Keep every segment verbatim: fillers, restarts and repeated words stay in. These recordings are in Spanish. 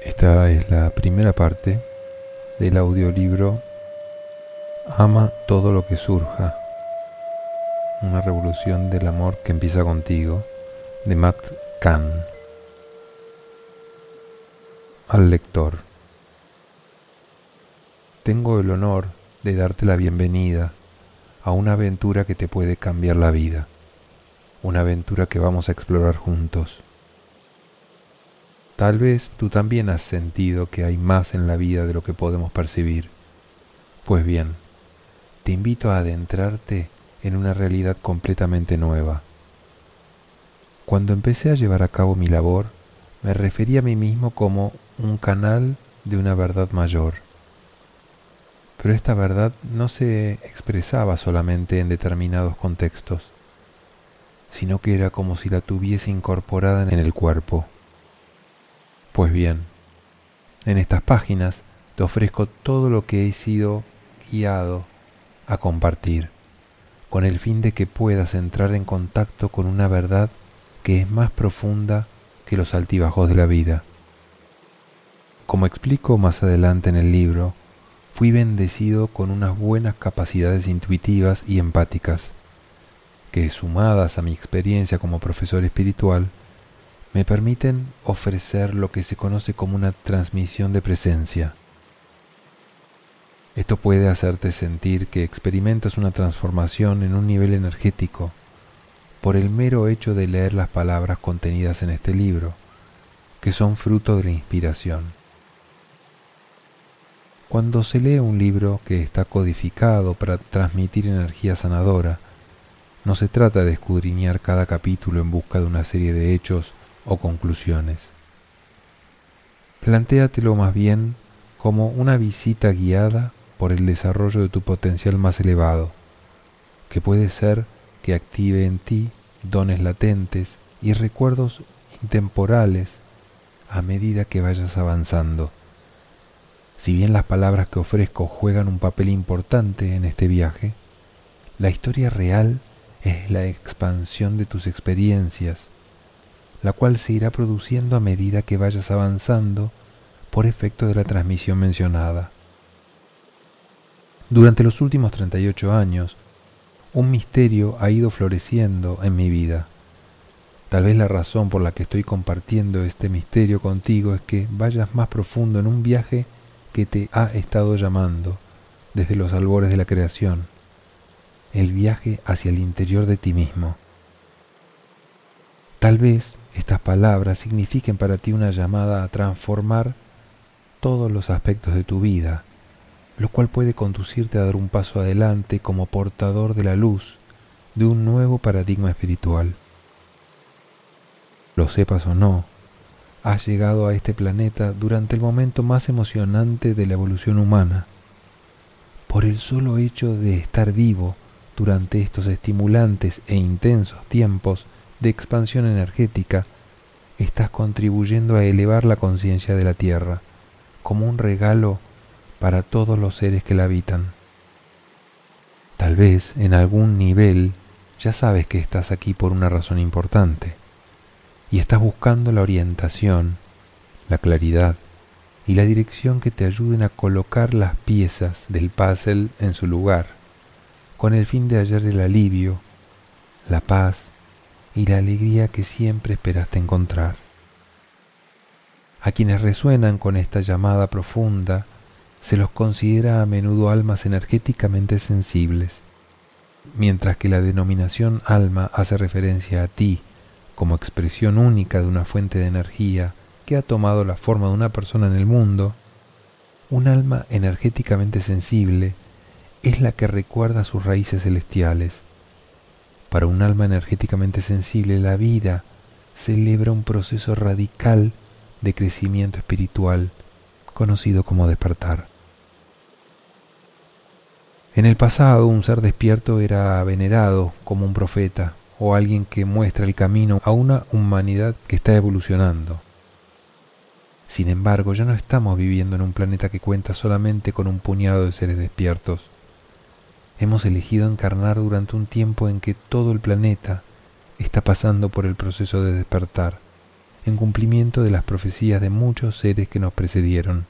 Esta es la primera parte del audiolibro Ama todo lo que surja, una revolución del amor que empieza contigo, de Matt Kahn. Al lector. Tengo el honor de darte la bienvenida a una aventura que te puede cambiar la vida, una aventura que vamos a explorar juntos. Tal vez tú también has sentido que hay más en la vida de lo que podemos percibir. Pues bien, te invito a adentrarte en una realidad completamente nueva. Cuando empecé a llevar a cabo mi labor, me refería a mí mismo como un canal de una verdad mayor. Pero esta verdad no se expresaba solamente en determinados contextos, sino que era como si la tuviese incorporada en el cuerpo. Pues bien, en estas páginas te ofrezco todo lo que he sido guiado a compartir, con el fin de que puedas entrar en contacto con una verdad que es más profunda que los altibajos de la vida. Como explico más adelante en el libro, fui bendecido con unas buenas capacidades intuitivas y empáticas, que sumadas a mi experiencia como profesor espiritual, me permiten ofrecer lo que se conoce como una transmisión de presencia. Esto puede hacerte sentir que experimentas una transformación en un nivel energético por el mero hecho de leer las palabras contenidas en este libro, que son fruto de la inspiración. Cuando se lee un libro que está codificado para transmitir energía sanadora, no se trata de escudriñar cada capítulo en busca de una serie de hechos o conclusiones. Plantéatelo más bien como una visita guiada por el desarrollo de tu potencial más elevado, que puede ser que active en ti dones latentes y recuerdos intemporales a medida que vayas avanzando. Si bien las palabras que ofrezco juegan un papel importante en este viaje, la historia real es la expansión de tus experiencias, la cual se irá produciendo a medida que vayas avanzando por efecto de la transmisión mencionada. Durante los últimos treinta y ocho años, un misterio ha ido floreciendo en mi vida. Tal vez la razón por la que estoy compartiendo este misterio contigo es que vayas más profundo en un viaje que te ha estado llamando desde los albores de la creación, el viaje hacia el interior de ti mismo. Tal vez estas palabras signifiquen para ti una llamada a transformar todos los aspectos de tu vida, lo cual puede conducirte a dar un paso adelante como portador de la luz de un nuevo paradigma espiritual. Lo sepas o no, has llegado a este planeta durante el momento más emocionante de la evolución humana. Por el solo hecho de estar vivo durante estos estimulantes e intensos tiempos de expansión energética, estás contribuyendo a elevar la conciencia de la Tierra como un regalo para todos los seres que la habitan. Tal vez en algún nivel ya sabes que estás aquí por una razón importante y estás buscando la orientación, la claridad y la dirección que te ayuden a colocar las piezas del puzzle en su lugar, con el fin de hallar el alivio, la paz y la alegría que siempre esperaste encontrar. A quienes resuenan con esta llamada profunda, se los considera a menudo almas energéticamente sensibles, mientras que la denominación alma hace referencia a ti como expresión única de una fuente de energía que ha tomado la forma de una persona en el mundo. Un alma energéticamente sensible es la que recuerda sus raíces celestiales. Para un alma energéticamente sensible, la vida celebra un proceso radical de crecimiento espiritual, conocido como despertar. En el pasado, un ser despierto era venerado como un profeta o alguien que muestra el camino a una humanidad que está evolucionando. Sin embargo, ya no estamos viviendo en un planeta que cuenta solamente con un puñado de seres despiertos. Hemos elegido encarnar durante un tiempo en que todo el planeta está pasando por el proceso de despertar en cumplimiento de las profecías de muchos seres que nos precedieron.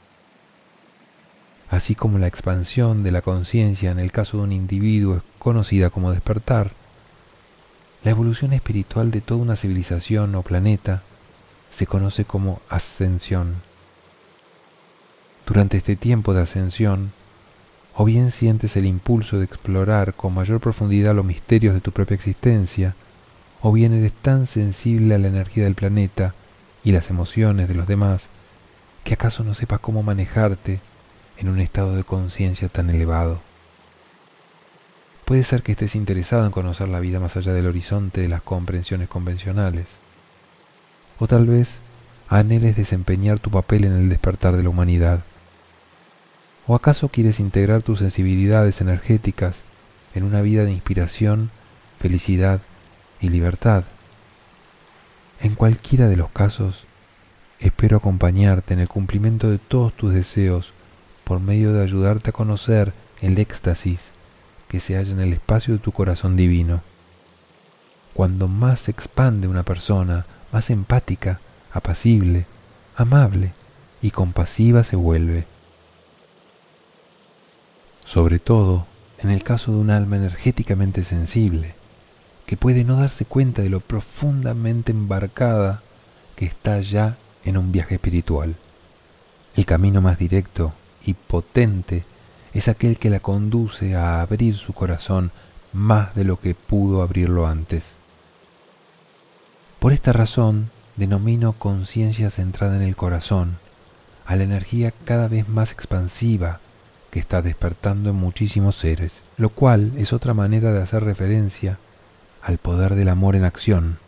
Así como la expansión de la conciencia en el caso de un individuo es conocida como despertar, la evolución espiritual de toda una civilización o planeta se conoce como ascensión. Durante este tiempo de ascensión, o bien sientes el impulso de explorar con mayor profundidad los misterios de tu propia existencia, o bien eres tan sensible a la energía del planeta y las emociones de los demás que acaso no sepas cómo manejarte en un estado de conciencia tan elevado. Puede ser que estés interesado en conocer la vida más allá del horizonte de las comprensiones convencionales, o tal vez anheles desempeñar tu papel en el despertar de la humanidad. ¿O acaso quieres integrar tus sensibilidades energéticas en una vida de inspiración, felicidad y libertad? En cualquiera de los casos, espero acompañarte en el cumplimiento de todos tus deseos por medio de ayudarte a conocer el éxtasis que se halla en el espacio de tu corazón divino. Cuando más se expande una persona, más empática, apacible, amable y compasiva se vuelve. Sobre todo, en el caso de un alma energéticamente sensible, que puede no darse cuenta de lo profundamente embarcada que está ya en un viaje espiritual. El camino más directo y potente es aquel que la conduce a abrir su corazón más de lo que pudo abrirlo antes. Por esta razón, denomino conciencia centrada en el corazón, a la energía cada vez más expansiva que está despertando en muchísimos seres, lo cual es otra manera de hacer referencia al poder del amor en acción.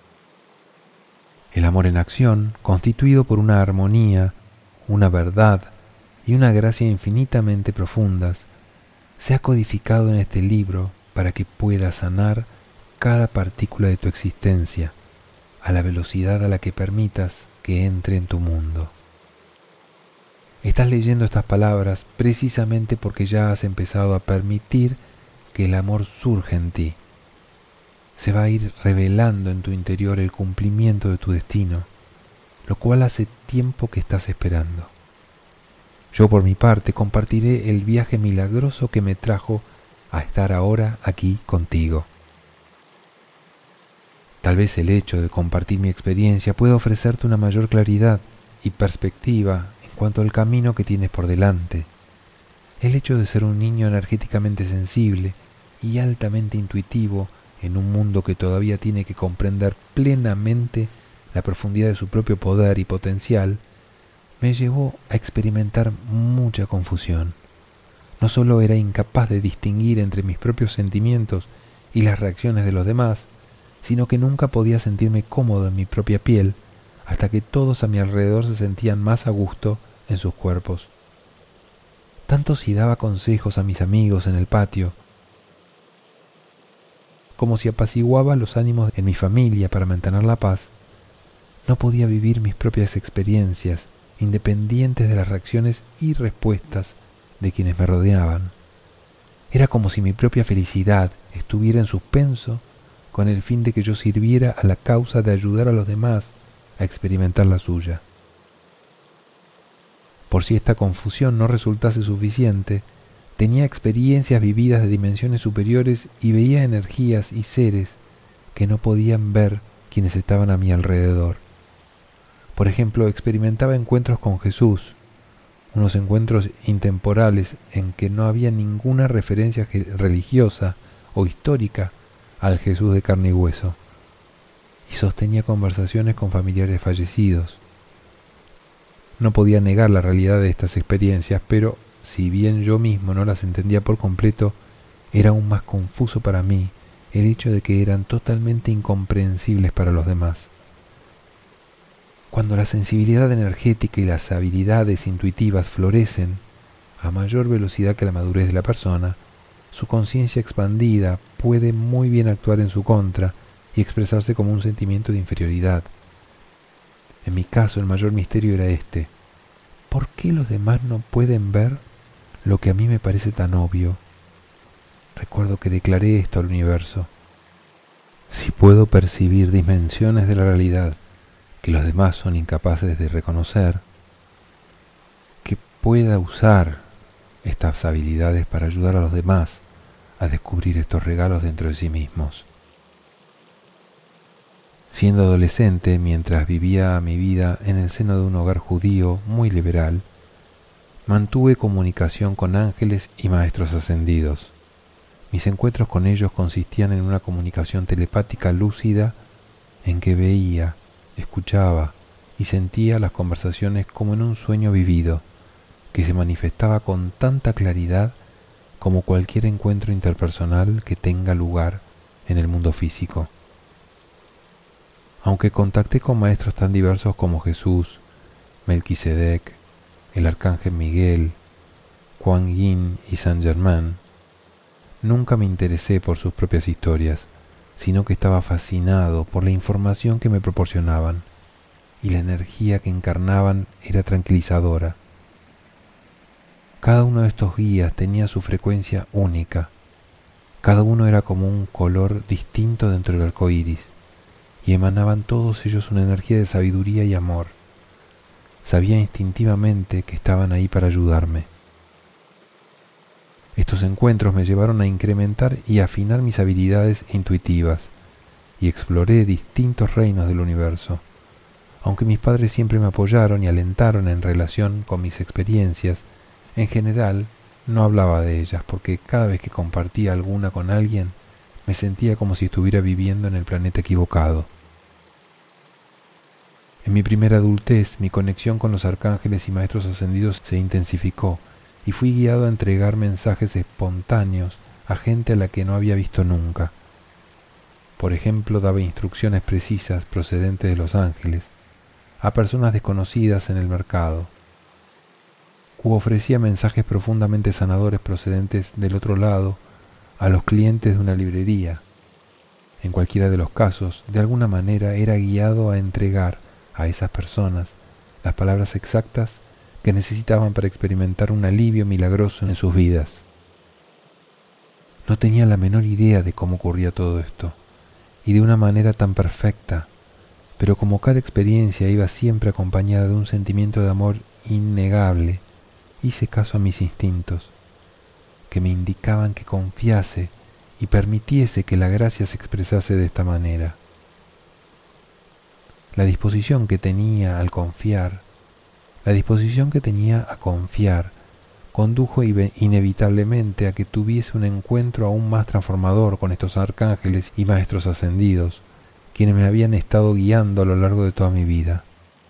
El amor en acción, constituido por una armonía, una verdad y una gracia infinitamente profundas, se ha codificado en este libro para que pueda sanar cada partícula de tu existencia a la velocidad a la que permitas que entre en tu mundo. Estás leyendo estas palabras precisamente porque ya has empezado a permitir que el amor surja en ti. Se va a ir revelando en tu interior el cumplimiento de tu destino, lo cual hace tiempo que estás esperando. Yo por mi parte compartiré el viaje milagroso que me trajo a estar ahora aquí contigo. Tal vez el hecho de compartir mi experiencia pueda ofrecerte una mayor claridad y perspectiva en cuanto al camino que tienes por delante. El hecho de ser un niño energéticamente sensible y altamente intuitivo en un mundo que todavía tiene que comprender plenamente la profundidad de su propio poder y potencial, me llevó a experimentar mucha confusión. No solo era incapaz de distinguir entre mis propios sentimientos y las reacciones de los demás, sino que nunca podía sentirme cómodo en mi propia piel hasta que todos a mi alrededor se sentían más a gusto en sus cuerpos. Tanto si daba consejos a mis amigos en el patio, como si apaciguaba los ánimos en mi familia para mantener la paz, no podía vivir mis propias experiencias, independientes de las reacciones y respuestas de quienes me rodeaban. Era como si mi propia felicidad estuviera en suspenso con el fin de que yo sirviera a la causa de ayudar a los demás a experimentar la suya. Por si esta confusión no resultase suficiente, tenía experiencias vividas de dimensiones superiores y veía energías y seres que no podían ver quienes estaban a mi alrededor. Por ejemplo, experimentaba encuentros con Jesús, unos encuentros intemporales en que no había ninguna referencia religiosa o histórica al Jesús de carne y hueso, y sostenía conversaciones con familiares fallecidos. No podía negar la realidad de estas experiencias, pero si bien yo mismo no las entendía por completo, era aún más confuso para mí el hecho de que eran totalmente incomprensibles para los demás. Cuando la sensibilidad energética y las habilidades intuitivas florecen a mayor velocidad que la madurez de la persona, su conciencia expandida puede muy bien actuar en su contra y expresarse como un sentimiento de inferioridad. En mi caso, el mayor misterio era este: ¿por qué los demás no pueden ver lo que a mí me parece tan obvio? Recuerdo que declaré esto al universo: si puedo percibir dimensiones de la realidad que los demás son incapaces de reconocer, que pueda usar estas habilidades para ayudar a los demás a descubrir estos regalos dentro de sí mismos. Siendo adolescente, mientras vivía mi vida en el seno de un hogar judío muy liberal, mantuve comunicación con ángeles y maestros ascendidos. Mis encuentros con ellos consistían en una comunicación telepática lúcida en que veía, escuchaba y sentía las conversaciones como en un sueño vivido, que se manifestaba con tanta claridad como cualquier encuentro interpersonal que tenga lugar en el mundo físico. Aunque contacté con maestros tan diversos como Jesús, Melquisedec, el Arcángel Miguel, Kuan Yin y Saint Germain, nunca me interesé por sus propias historias, sino que estaba fascinado por la información que me proporcionaban, y la energía que encarnaban era tranquilizadora. Cada uno de estos guías tenía su frecuencia única, cada uno era como un color distinto dentro del arco iris, y emanaban todos ellos una energía de sabiduría y amor. Sabía instintivamente que estaban ahí para ayudarme. Estos encuentros me llevaron a incrementar y afinar mis habilidades intuitivas, y exploré distintos reinos del universo. Aunque mis padres siempre me apoyaron y alentaron en relación con mis experiencias, en general no hablaba de ellas, porque cada vez que compartía alguna con alguien, me sentía como si estuviera viviendo en el planeta equivocado. En mi primera adultez, mi conexión con los arcángeles y maestros ascendidos se intensificó y fui guiado a entregar mensajes espontáneos a gente a la que no había visto nunca. Por ejemplo, daba instrucciones precisas procedentes de los ángeles a personas desconocidas en el mercado, u ofrecía mensajes profundamente sanadores procedentes del otro lado a los clientes de una librería. En cualquiera de los casos, de alguna manera era guiado a entregar a esas personas las palabras exactas que necesitaban para experimentar un alivio milagroso en sus vidas. No tenía la menor idea de cómo ocurría todo esto, y de una manera tan perfecta, pero como cada experiencia iba siempre acompañada de un sentimiento de amor innegable, hice caso a mis instintos, que me indicaban que confiase y permitiese que la gracia se expresase de esta manera. La disposición que tenía al confiar, la disposición que tenía a confiar, condujo inevitablemente a que tuviese un encuentro aún más transformador con estos arcángeles y maestros ascendidos, quienes me habían estado guiando a lo largo de toda mi vida.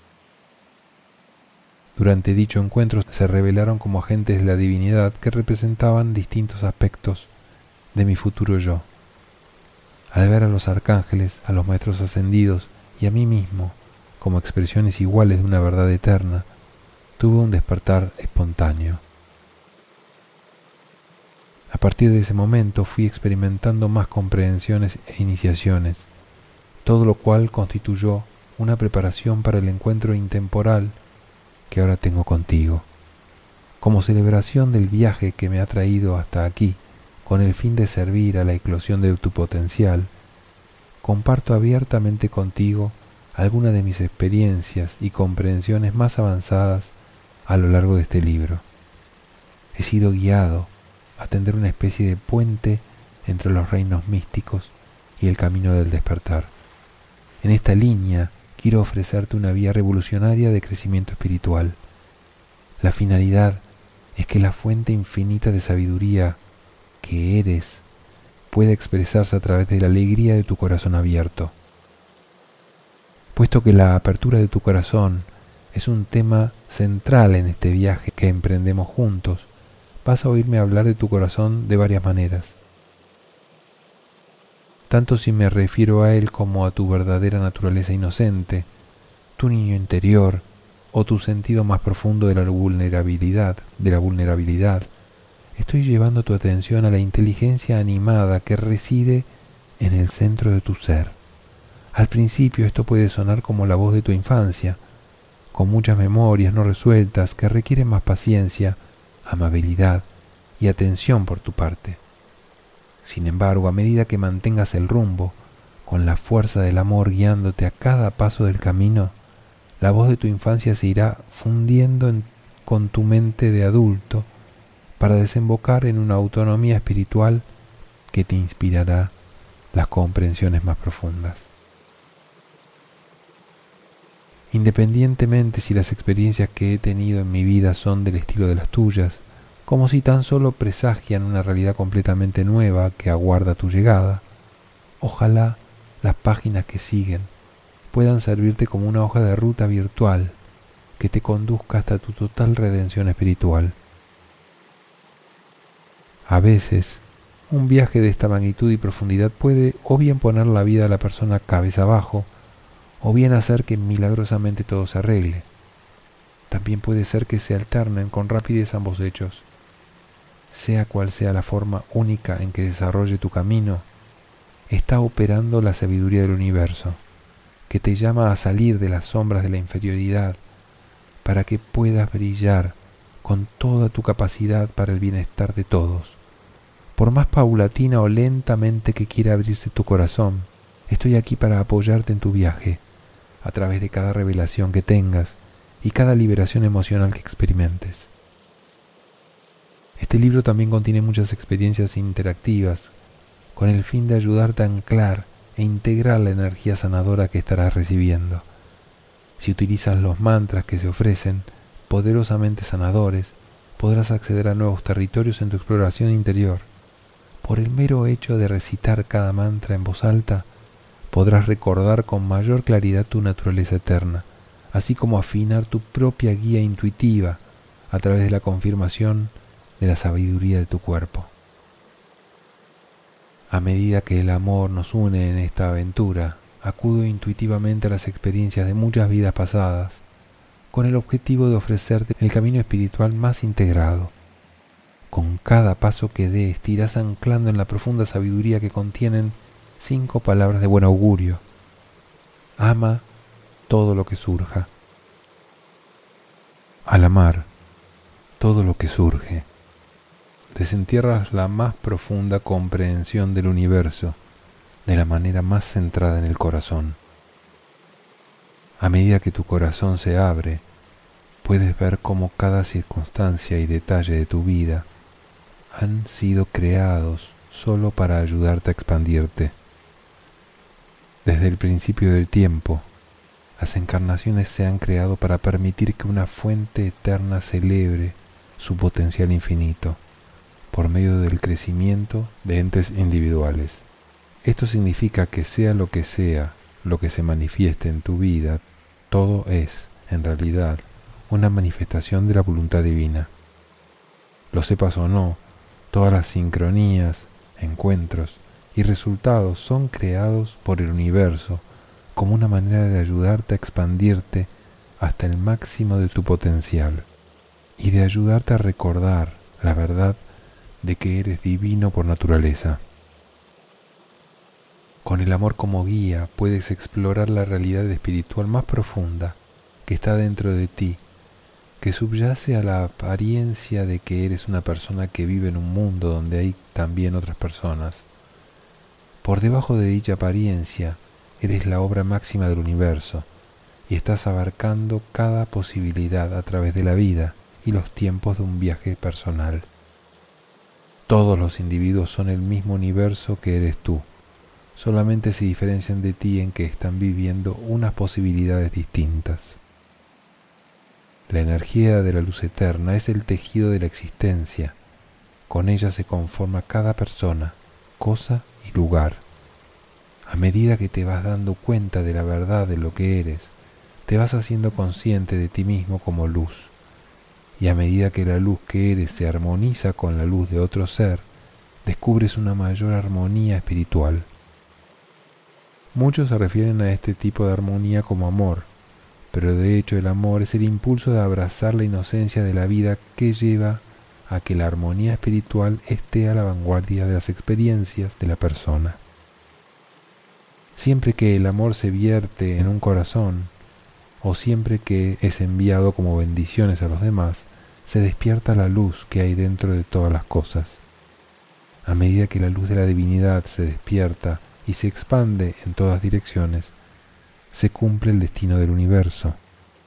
Durante dicho encuentro se revelaron como agentes de la divinidad que representaban distintos aspectos de mi futuro yo. Al ver a los arcángeles, a los maestros ascendidos y a mí mismo como expresiones iguales de una verdad eterna, tuve un despertar espontáneo. A partir de ese momento fui experimentando más comprensiones e iniciaciones, todo lo cual constituyó una preparación para el encuentro intemporal que ahora tengo contigo, como celebración del viaje que me ha traído hasta aquí, con el fin de servir a la eclosión de tu potencial. Comparto abiertamente contigo algunas de mis experiencias y comprensiones más avanzadas a lo largo de este libro. He sido guiado a tender una especie de puente entre los reinos místicos y el camino del despertar. En esta línea quiero ofrecerte una vía revolucionaria de crecimiento espiritual. La finalidad es que la fuente infinita de sabiduría que eres pueda expresarse a través de la alegría de tu corazón abierto. Puesto que la apertura de tu corazón es un tema central en este viaje que emprendemos juntos, vas a oírme hablar de tu corazón de varias maneras. Tanto si me refiero a él como a tu verdadera naturaleza inocente, tu niño interior o tu sentido más profundo de la vulnerabilidad, de la vulnerabilidad, estoy llevando tu atención a la inteligencia animada que reside en el centro de tu ser. Al principio esto puede sonar como la voz de tu infancia, con muchas memorias no resueltas que requieren más paciencia, amabilidad y atención por tu parte. Sin embargo, a medida que mantengas el rumbo, con la fuerza del amor guiándote a cada paso del camino, la voz de tu infancia se irá fundiendo en, con tu mente de adulto para desembocar en una autonomía espiritual que te inspirará las comprensiones más profundas. Independientemente si las experiencias que he tenido en mi vida son del estilo de las tuyas, como si tan solo presagian una realidad completamente nueva que aguarda tu llegada, ojalá las páginas que siguen puedan servirte como una hoja de ruta virtual que te conduzca hasta tu total redención espiritual. A veces, un viaje de esta magnitud y profundidad puede o bien poner la vida de la persona cabeza abajo, o bien hacer que milagrosamente todo se arregle. También puede ser que se alternen con rapidez ambos hechos. Sea cual sea la forma única en que desarrolle tu camino, está operando la sabiduría del universo, que te llama a salir de las sombras de la inferioridad para que puedas brillar con toda tu capacidad para el bienestar de todos. Por más paulatina o lentamente que quiera abrirse tu corazón, estoy aquí para apoyarte en tu viaje, a través de cada revelación que tengas y cada liberación emocional que experimentes. Este libro también contiene muchas experiencias interactivas, con el fin de ayudarte a anclar e integrar la energía sanadora que estarás recibiendo. Si utilizas los mantras que se ofrecen, poderosamente sanadores, podrás acceder a nuevos territorios en tu exploración interior. Por el mero hecho de recitar cada mantra en voz alta, podrás recordar con mayor claridad tu naturaleza eterna, así como afinar tu propia guía intuitiva a través de la confirmación de la sabiduría de tu cuerpo. A medida que el amor nos une en esta aventura, acudo intuitivamente a las experiencias de muchas vidas pasadas, con el objetivo de ofrecerte el camino espiritual más integrado. Con cada paso que des, te irás anclando en la profunda sabiduría que contienen cinco palabras de buen augurio. Ama todo lo que surja. Al amar todo lo que surge, desentierras la más profunda comprensión del universo de la manera más centrada en el corazón. A medida que tu corazón se abre, puedes ver cómo cada circunstancia y detalle de tu vida han sido creados solo para ayudarte a expandirte. Desde el principio del tiempo, las encarnaciones se han creado para permitir que una fuente eterna celebre su potencial infinito por medio del crecimiento de entes individuales. Esto significa que sea lo que sea lo que se manifieste en tu vida, todo es, en realidad, una manifestación de la voluntad divina. Lo sepas o no, todas las sincronías, encuentros y resultados son creados por el universo como una manera de ayudarte a expandirte hasta el máximo de tu potencial y de ayudarte a recordar la verdad de que eres divino por naturaleza. Con el amor como guía puedes explorar la realidad espiritual más profunda que está dentro de ti, que subyace a la apariencia de que eres una persona que vive en un mundo donde hay también otras personas. Por debajo de dicha apariencia, eres la obra máxima del universo y estás abarcando cada posibilidad a través de la vida y los tiempos de un viaje personal. Todos los individuos son el mismo universo que eres tú, solamente se diferencian de ti en que están viviendo unas posibilidades distintas. La energía de la luz eterna es el tejido de la existencia. Con ella se conforma cada persona, cosa y lugar. A medida que te vas dando cuenta de la verdad de lo que eres, te vas haciendo consciente de ti mismo como luz. Y a medida que la luz que eres se armoniza con la luz de otro ser, descubres una mayor armonía espiritual. Muchos se refieren a este tipo de armonía como amor, pero de hecho el amor es el impulso de abrazar la inocencia de la vida que lleva a que la armonía espiritual esté a la vanguardia de las experiencias de la persona. Siempre que el amor se vierte en un corazón, o siempre que es enviado como bendiciones a los demás, se despierta la luz que hay dentro de todas las cosas. A medida que la luz de la divinidad se despierta y se expande en todas direcciones, se cumple el destino del universo,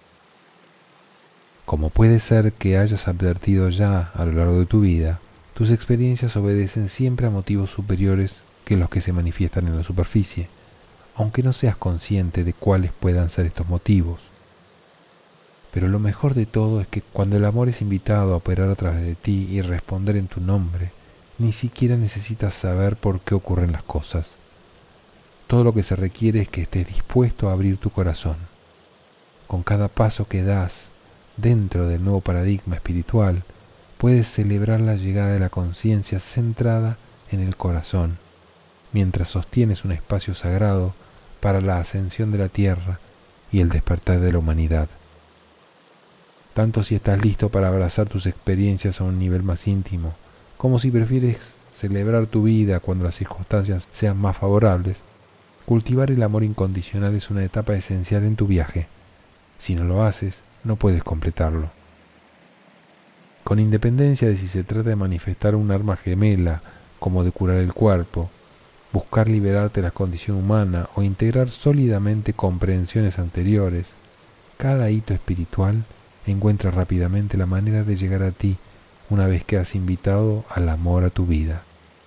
Como puede ser que hayas advertido ya a lo largo de tu vida, tus experiencias obedecen siempre a motivos superiores que los que se manifiestan en la superficie, aunque no seas consciente de cuáles puedan ser estos motivos. Pero lo mejor de todo es que cuando el amor es invitado a operar a través de ti y responder en tu nombre, ni siquiera necesitas saber por qué ocurren las cosas. Todo lo que se requiere es que estés dispuesto a abrir tu corazón. Con cada paso que das dentro del nuevo paradigma espiritual, puedes celebrar la llegada de la conciencia centrada en el corazón, mientras sostienes un espacio sagrado para la ascensión de la tierra y el despertar de la humanidad. Tanto si estás listo para abrazar tus experiencias a un nivel más íntimo, como si prefieres celebrar tu vida cuando las circunstancias sean más favorables, cultivar el amor incondicional es una etapa esencial en tu viaje. Si no lo haces, no puedes completarlo. Con independencia de si se trata de manifestar un arma gemela, como de curar el cuerpo, buscar liberarte de la condición humana o integrar sólidamente comprensiones anteriores, cada hito espiritual encuentra rápidamente la manera de llegar a ti una vez que has invitado al amor a tu vida.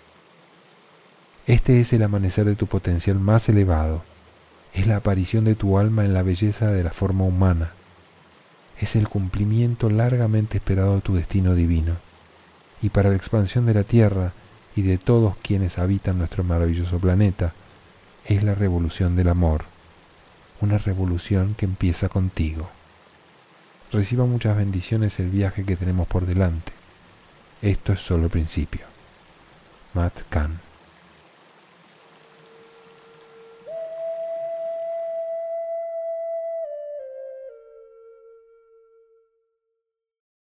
Este es el amanecer de tu potencial más elevado. Es la aparición de tu alma en la belleza de la forma humana. Es el cumplimiento largamente esperado de tu destino divino. Y para la expansión de la Tierra y de todos quienes habitan nuestro maravilloso planeta, es la revolución del amor. Una revolución que empieza contigo. Reciba muchas bendiciones el viaje que tenemos por delante. Esto es solo el principio. Matt Kahn.